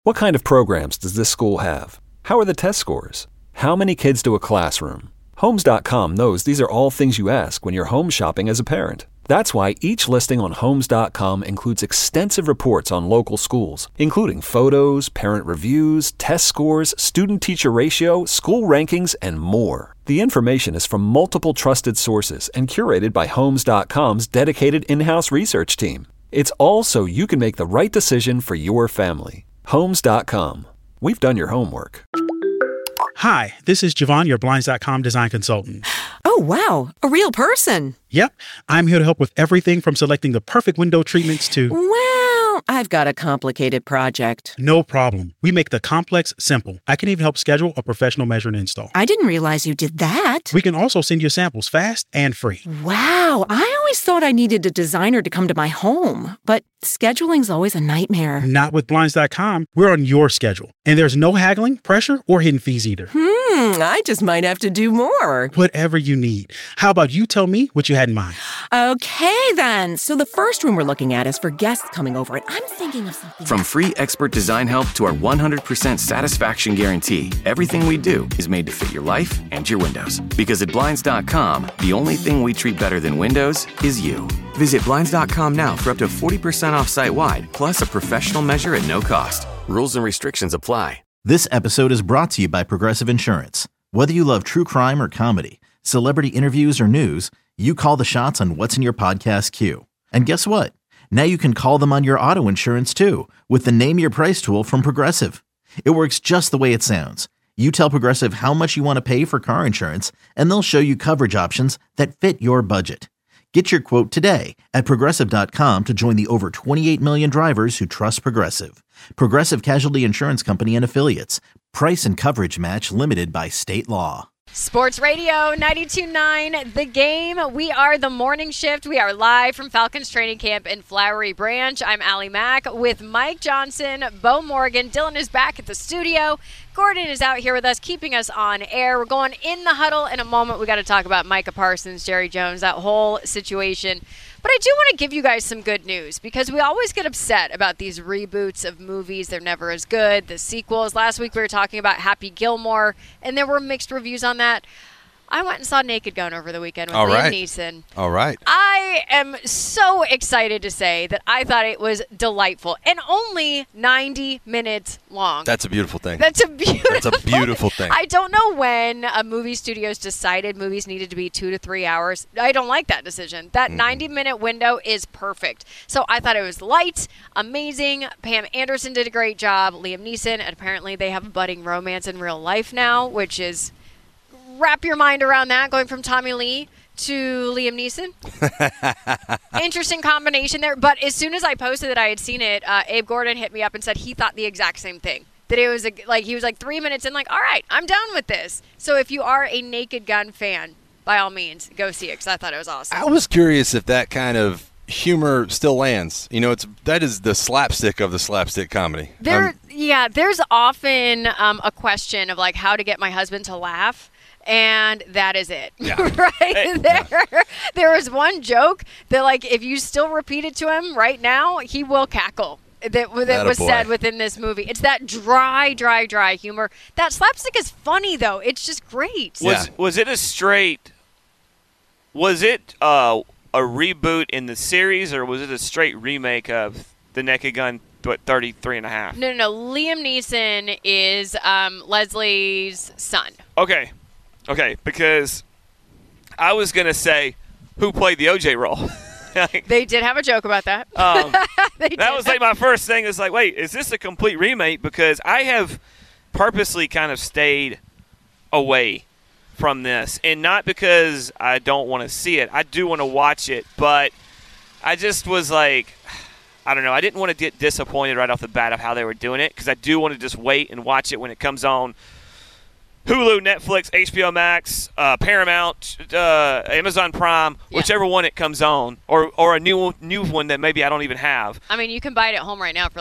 What kind of programs does this school have? How are the test scores? How many kids do a classroom? Homes.com knows these are all things you ask when you're home shopping as a parent. That's why each listing on Homes.com includes extensive reports on local schools, including photos, parent reviews, test scores, student-teacher ratio, school rankings, and more. The information is from multiple trusted sources and curated by Homes.com's dedicated in-house research team. It's all so you can make the right decision for your family. Homes.com. We've done your homework. Hi, this is Javon, your Blinds.com design consultant. Oh, wow. A real person. Yep. I'm here to help with everything from selecting the perfect window treatments to... Well, I've got a complicated project. No problem. We make the complex simple. I can even help schedule a professional measure and install. I didn't realize you did that. We can also send you samples fast and free. Wow. I always thought I needed a designer to come to my home, but scheduling's always a nightmare. Not with Blinds.com. We're on your schedule. And there's no haggling, pressure, or hidden fees either. I just might have to do more. Whatever you need. How about you tell me what you had in mind? Okay, then. So the first room we're looking at is for guests coming over, and I'm thinking of something. From free expert design help to our 100% satisfaction guarantee, everything we do is made to fit your life and your windows. Because at Blinds.com, the only thing we treat better than windows is you. Visit Blinds.com now for up to 40% off site-wide, plus a professional measure at no cost. Rules and restrictions apply. This episode is brought to you by Progressive Insurance. Whether you love true crime or comedy, celebrity interviews or news, you call the shots on what's in your podcast queue. And guess what? Now you can call them on your auto insurance too with the Name Your Price tool from Progressive. It works just the way it sounds. You tell Progressive how much you want to pay for car insurance, and they'll show you coverage options that fit your budget. Get your quote today at Progressive.com to join the over 28 million drivers who trust Progressive. Progressive Casualty Insurance Company and Affiliates. Price and coverage match limited by state law. Sports Radio 92.9 The Game. We are the morning shift. We are live from Falcons training camp in Flowery Branch. I'm Allie Mack with Mike Johnson, Bo Morgan. Dylan is back at the studio. Gordon is out here with us, keeping us on air. We're going in the huddle in a moment. We got to talk about Micah Parsons, Jerry Jones, that whole situation. But I do want to give you guys some good news because we always get upset about these reboots of movies. They're never as good. The sequels. Last week we were talking about Happy Gilmore, and there were mixed reviews on that. I went and saw Naked Gun over the weekend with Liam Neeson. All right. I am so excited to say that I thought it was delightful and only 90 minutes long. That's a beautiful thing. That's a beautiful thing. I don't know when movie studios decided movies needed to be 2 to 3 hours. I don't like that decision. That 90-minute window is perfect. So I thought it was light, amazing. Pam Anderson did a great job. Liam Neeson, and apparently they have a budding romance in real life now, which is... Wrap your mind around that, going from Tommy Lee to Liam Neeson. Interesting combination there. But as soon as I posted that I had seen it, Abe Gordon hit me up and said he thought the exact same thing. That it was he was 3 minutes in, all right, I'm done with this. So if you are a Naked Gun fan, by all means, go see it because I thought it was awesome. I was curious if that kind of humor still lands. That is the slapstick of the slapstick comedy. There's often a question of how to get my husband to laugh. And that is it. Yeah. Right? There was one joke that, if you still repeat it to him right now, he will cackle. That was said within this movie. It's that dry humor. That slapstick is funny, though. It's just great. Was it a straight... Was it a reboot in the series, or was it a straight remake of The Naked Gun, 33 and a half? No. Liam Neeson is Leslie's son. Okay, because I was going to say who played the OJ role. They did have a joke about that. That was my first thing. Is wait, is this a complete remake? Because I have purposely kind of stayed away from this. And not because I don't want to see it. I do want to watch it. But I just was I don't know. I didn't want to get disappointed right off the bat of how they were doing it because I do want to just wait and watch it when it comes on Hulu, Netflix, HBO Max, Paramount, Amazon Prime, whichever one it comes on, or a new one that maybe I don't even have. I mean, you can buy it at home right now for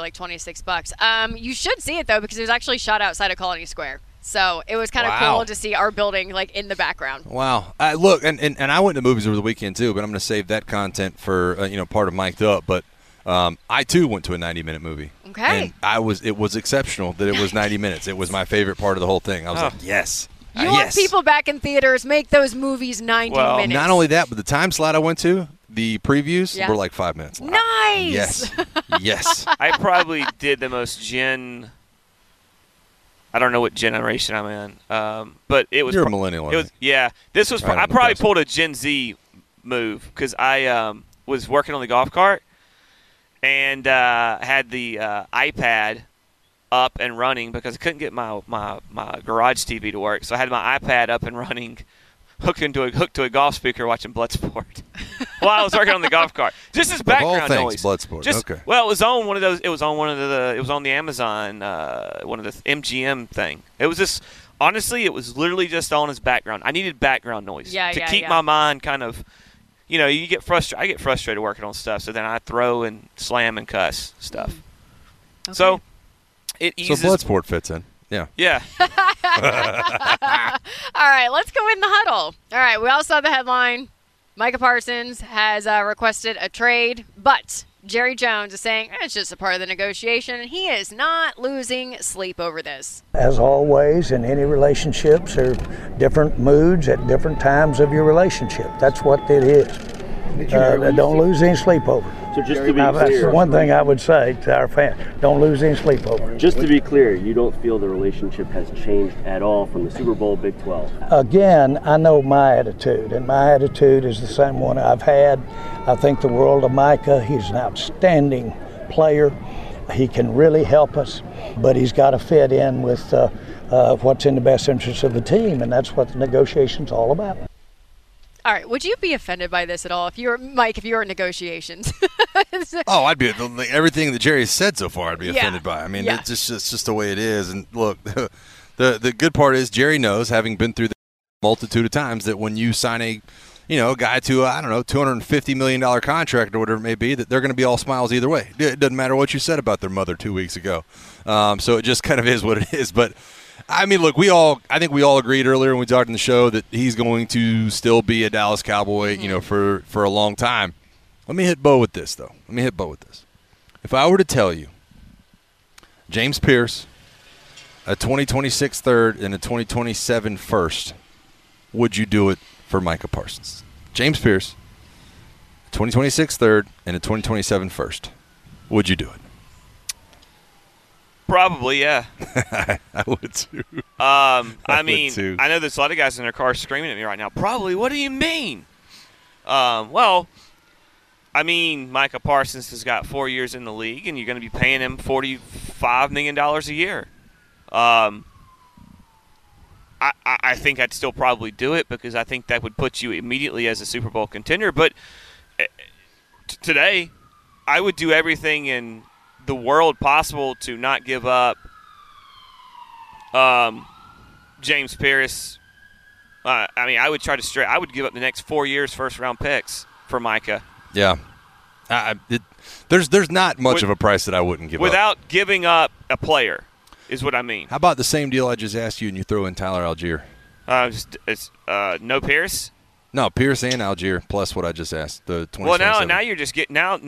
$26. You should see it though because it was actually shot outside of Colony Square, so it was kind of cool to see our building in the background. Wow! Look, and I went to movies over the weekend too, but I'm going to save that content for part of Mic'd Up. But I too went to a 90-minute movie. Okay. And it was exceptional that it was 90 minutes. It was my favorite part of the whole thing. I was like, yes. You want people back in theaters, make those movies 90 minutes. Not only that, but the time slot I went to, the previews were like 5 minutes long. Nice. Yes. Yes. I probably did the most Gen. I don't know what generation I'm in, but it was. You're a millennial. This was. I probably pulled a Gen Z move because I was working on the golf cart and had the iPad up and running because I couldn't get my garage TV to work. So I had my iPad up and running, hooked to a golf speaker, watching Bloodsport while I was working on the golf cart. Just as background noise. Bloodsport. Okay. Well, it was on one of those. It was on It was on the Amazon, one of the MGM thing. It was just honestly, it was literally just on as background. I needed background noise to keep my mind kind of. You get frustrated. I get frustrated working on stuff, so then I throw and slam and cuss stuff. Okay. So. It eases. So Bloodsport fits in. Yeah. Yeah. All right, let's go in the huddle. All right, we all saw the headline. Micah Parsons has requested a trade, but Jerry Jones is saying it's just a part of the negotiation, and he is not losing sleep over this. As always, in any relationships, there are different moods at different times of your relationship. That's what it is. Don't lose any sleep over. So just to be that's clear, one thing I would say to our fans. Don't lose any sleep over. Just to be clear, you don't feel the relationship has changed at all from the Super Bowl, Big 12? Again, I know my attitude, and my attitude is the same one I've had. I think the world of Micah. He's an outstanding player. He can really help us, but he's got to fit in with what's in the best interest of the team, and that's what the negotiation's all about. All right, would you be offended by this at all if you were in negotiations? I'd be everything that Jerry has said so far. I'd be offended by. I mean, it's just the way it is. And look, the good part is Jerry knows, having been through the multitude of times, that when you sign a guy to $250 million contract or whatever it may be, that they're going to be all smiles either way. It doesn't matter what you said about their mother 2 weeks ago. So it just kind of is what it is. But I mean, look, I think we all agreed earlier when we talked in the show that he's going to still be a Dallas Cowboy, for a long time. Let me hit Bo with this, though. If I were to tell you James Pierce, a 2026 third and a 2027 first, would you do it for Micah Parsons? James Pierce, 2026 third and a 2027 first. Would you do it? Probably, yeah. I would too. I know there's a lot of guys in their car screaming at me right now. Probably. What do you mean? Micah Parsons has got 4 years in the league, and you're going to be paying him $45 million a year. I think I'd still probably do it because I think that would put you immediately as a Super Bowl contender. But today, I would do everything in the world possible to not give up James Pierce. I would try to I would give up the next 4 years first-round picks for Micah. Yeah. There's not much of a price that I wouldn't give without giving up a player is what I mean. How about the same deal I just asked you and you throw in Tyler Algier? No Pierce? No, Pierce and Algier plus what I just asked. The 2027. Well, now you're just getting I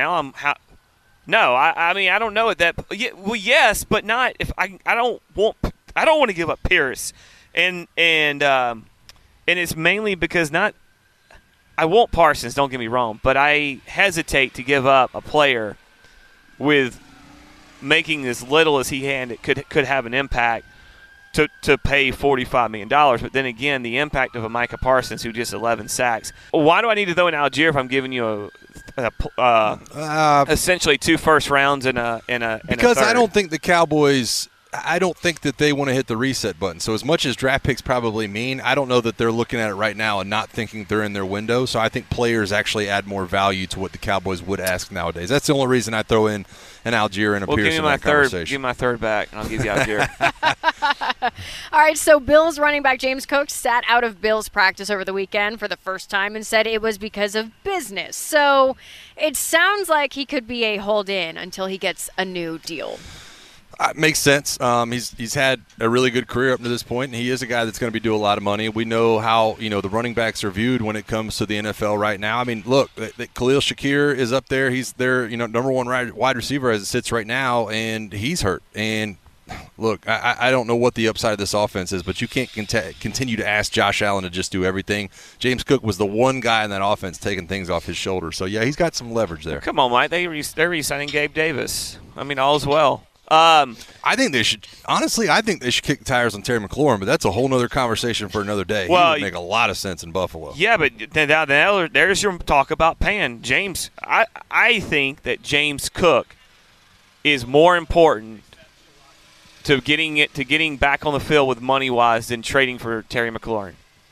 don't know at that. Well, yes, but not if I don't want to give up Pierce, and it's mainly because I want Parsons. Don't get me wrong, but I hesitate to give up a player with making as little as he had. It could have an impact to pay $45 million. But then again, the impact of a Micah Parsons who just 11 sacks. Why do I need to throw in Algier if I'm giving you essentially 2 first rounds and a because third? I don't think the Cowboys. I don't think that they want to hit the reset button. So as much as draft picks probably mean, I don't know that they're looking at it right now and not thinking they're in their window. So I think players actually add more value to what the Cowboys would ask nowadays. That's the only reason I throw in an Algier and a Pierce in that conversation. Give me my third back, and I'll give you Algier. All right, so Bills running back James Cook sat out of Bills practice over the weekend for the first time and said it was because of business. So it sounds like he could be a hold-in until he gets a new deal. Makes sense. He's had a really good career up to this point, and he is a guy that's going to be doing a lot of money. We know how the running backs are viewed when it comes to the NFL right now. I mean, look, Khalil Shakir is up there. He's their number one wide receiver as it sits right now, and he's hurt. And look, I don't know what the upside of this offense is, but you can't continue to ask Josh Allen to just do everything. James Cook was the one guy in that offense taking things off his shoulders. So, yeah, he's got some leverage there. Come on, Mike. They're re-signing Gabe Davis. I mean, all's well. I think they should kick the tires on Terry McLaurin, but that's a whole other conversation for another day. Well, he would make a lot of sense in Buffalo. Yeah, but now there's your talk about paying James. I think that James Cook is more important to getting back on the field with money wise than trading for Terry McLaurin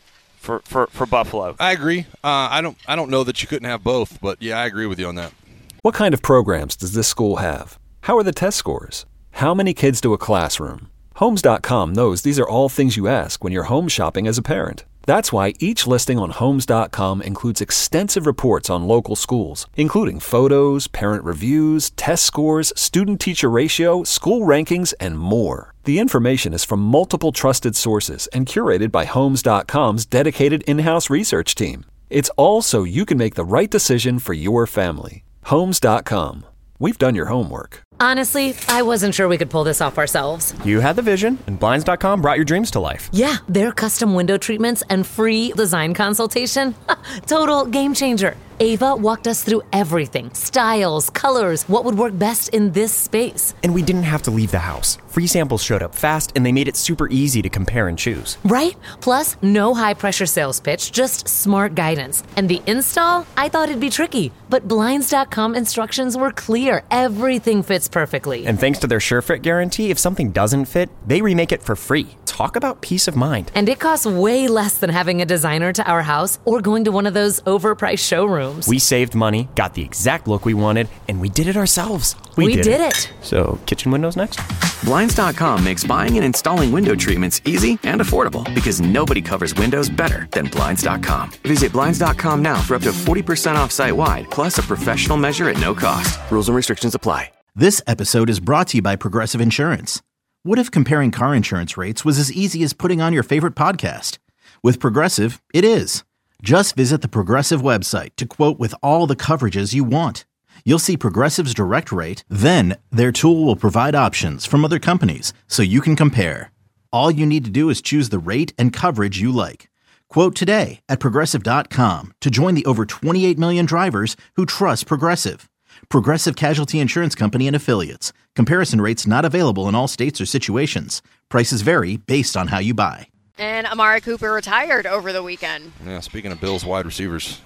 for Buffalo. I agree. I don't know that you couldn't have both, but yeah, I agree with you on that. What kind of programs does this school have? How are the test scores? How many kids do a classroom? Homes.com knows these are all things you ask when you're home shopping as a parent. That's why each listing on Homes.com includes extensive reports on local schools, including photos, parent reviews, test scores, student-teacher ratio, school rankings, and more. The information is from multiple trusted sources and curated by Homes.com's dedicated in-house research team. It's all so you can make the right decision for your family. Homes.com. We've done your homework. Honestly, I wasn't sure we could pull this off ourselves. You had the vision, and Blinds.com brought your dreams to life. Yeah, their custom window treatments and free design consultation. Total game changer. Ava walked us through everything. Styles, colors, what would work best in this space. And we didn't have to leave the house. Free samples showed up fast, and they made it super easy to compare and choose. Right? Plus, no high-pressure sales pitch, just smart guidance. And the install? I thought it'd be tricky, but Blinds.com instructions were clear. Everything fits perfectly. And thanks to their SureFit guarantee, if something doesn't fit, they remake it for free. Talk about peace of mind. And it costs way less than having a designer to our house or going to one of those overpriced showrooms. We saved money, got the exact look we wanted, and we did it ourselves. We did it. So, kitchen windows next? Blinds.com makes buying and installing window treatments easy and affordable because nobody covers windows better than Blinds.com. Visit Blinds.com now for up to 40% off site-wide, plus a professional measure at no cost. Rules and restrictions apply. This episode is brought to you by Progressive Insurance. What if comparing car insurance rates was as easy as putting on your favorite podcast? With Progressive, it is. Just visit the Progressive website to quote with all the coverages you want. You'll see Progressive's direct rate, then their tool will provide options from other companies so you can compare. All you need to do is choose the rate and coverage you like. Quote today at Progressive.com to join the over 28 million drivers who trust Progressive. Progressive Casualty Insurance Company and Affiliates. Comparison rates not available in all states or situations. Prices vary based on how you buy. And Amari Cooper retired over the weekend. Yeah, speaking of Bills wide receivers.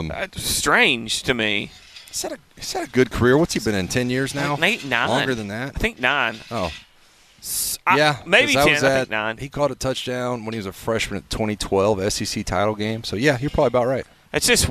Strange to me. He's had a good career. What's he been in, 10 years now? 9. Longer than that? I think 9. Oh. Yeah. Maybe 10, I think 9. He caught a touchdown when he was a freshman at 2012 SEC title game. So, yeah, you're probably about right. It's just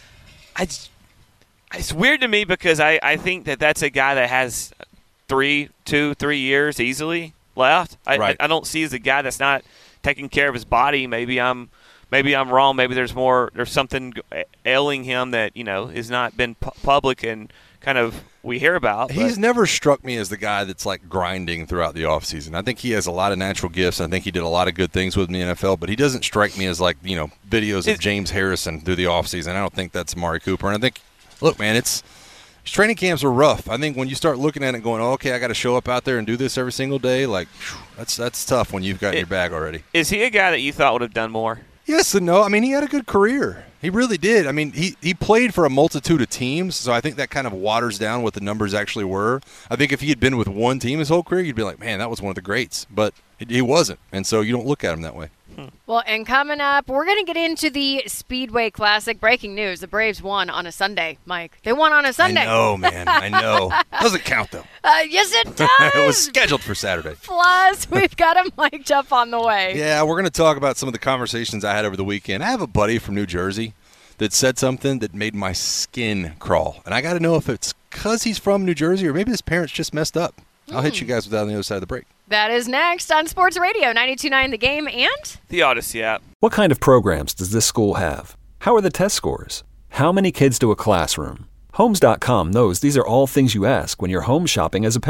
it's weird to me because I think that's a guy that has 3 years easily left. I don't see as a guy that's not taking care of his body. Maybe I'm wrong. Maybe there's something ailing him that has not been public and kind of we hear about. He's never struck me as the guy that's like grinding throughout the offseason. I think he has a lot of natural gifts. I think he did a lot of good things with the NFL, but he doesn't strike me as like videos of James Harrison through the offseason. I don't think that's Amari Cooper. And I think, look, man, training camps are rough. I think when you start looking at it going, okay, I got to show up out there and do this every single day, like that's tough when you've got your bag already. Is he a guy that you thought would have done more? Yes and no. I mean, he had a good career. He really did. I mean, he played for a multitude of teams, so I think that kind of waters down what the numbers actually were. I think if he had been with one team his whole career, you'd be like, man, that was one of the greats. But he wasn't, and so you don't look at him that way. Well, and coming up, we're going to get into the Speedway Classic. Breaking news, the Braves won on a Sunday, Mike. They won on a Sunday. I know, man. I know. Doesn't count, though. Yes, it does. It was scheduled for Saturday. Plus, we've got him mic'd up on the way. Yeah, we're going to talk about some of the conversations I had over the weekend. I have a buddy from New Jersey that said something that made my skin crawl. And I got to know if it's because he's from New Jersey or maybe his parents just messed up. I'll hit you guys with that on the other side of the break. That is next on Sports Radio 92.9 The Game and the Odyssey app. What kind of programs does this school have? How are the test scores? How many kids do a classroom? Homes.com knows these are all things you ask when you're home shopping as a parent.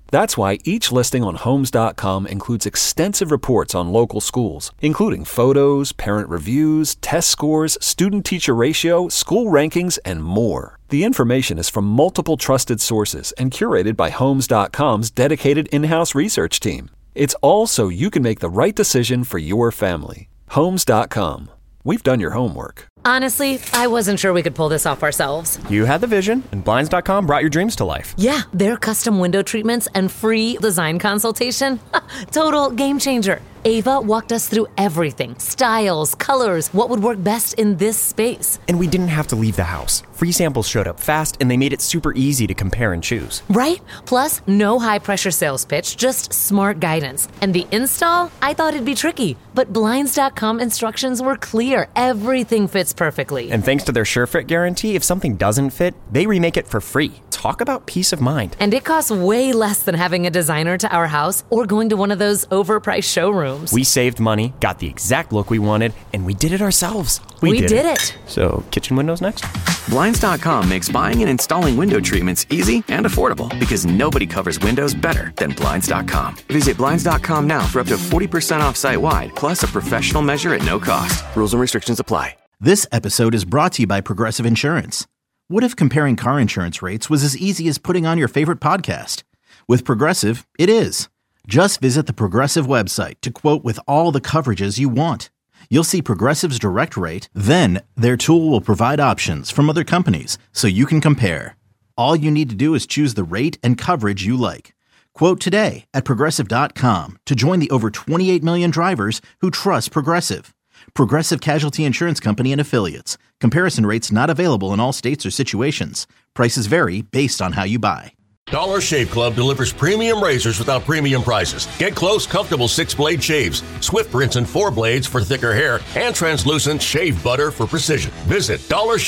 That's why each listing on Homes.com includes extensive reports on local schools, including photos, parent reviews, test scores, student-teacher ratio, school rankings, and more. The information is from multiple trusted sources and curated by Homes.com's dedicated in-house research team. It's all so you can make the right decision for your family. Homes.com. We've done your homework. Honestly, I wasn't sure we could pull this off ourselves. You had the vision, and Blinds.com brought your dreams to life. Yeah, their custom window treatments and free design consultation. Total game changer. Ava walked us through everything. Styles, colors, what would work best in this space. And we didn't have to leave the house. Free samples showed up fast, and they made it super easy to compare and choose. Right? Plus, no high-pressure sales pitch, just smart guidance. And the install? I thought it'd be tricky, but Blinds.com instructions were clear. Everything fits perfectly. And thanks to their SureFit guarantee, if something doesn't fit, they remake it for free. Talk about peace of mind. And it costs way less than having a designer to our house or going to one of those overpriced showrooms. We saved money, got the exact look we wanted, and we did it ourselves. We did it. So, kitchen windows next? Blinds.com makes buying and installing window treatments easy and affordable because nobody covers windows better than Blinds.com. Visit Blinds.com now for up to 40% off site-wide, plus a professional measure at no cost. Rules and restrictions apply. This episode is brought to you by Progressive Insurance. What if comparing car insurance rates was as easy as putting on your favorite podcast? With Progressive, it is. Just visit the Progressive website to quote with all the coverages you want. You'll see Progressive's direct rate, then their tool will provide options from other companies so you can compare. All you need to do is choose the rate and coverage you like. Quote today at Progressive.com to join the over 28 million drivers who trust Progressive. Progressive Casualty Insurance Company and Affiliates. Comparison rates not available in all states or situations. Prices vary based on how you buy. Dollar Shave Club delivers premium razors without premium prices. Get close, comfortable 6-blade shaves, swift rinse and 4 blades for thicker hair, and translucent shave butter for precision. Visit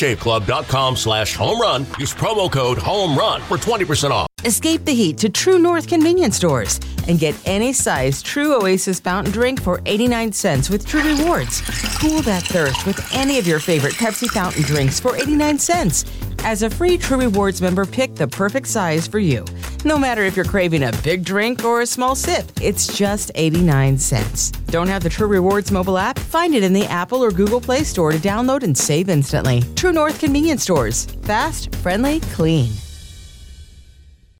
dollarshaveclub.com/homerun. Use promo code HOMERUN for 20% off. Escape the heat to True North convenience stores and get any size True Oasis fountain drink for 89 cents with True Rewards. Cool that thirst with any of your favorite Pepsi fountain drinks for 89 cents. As a free True Rewards member, pick the perfect size for you. No matter if you're craving a big drink or a small sip, it's just 89 cents. Don't have the True Rewards mobile app? Find it in the Apple or Google Play Store to download and save instantly. True North convenience stores. Fast, friendly, clean.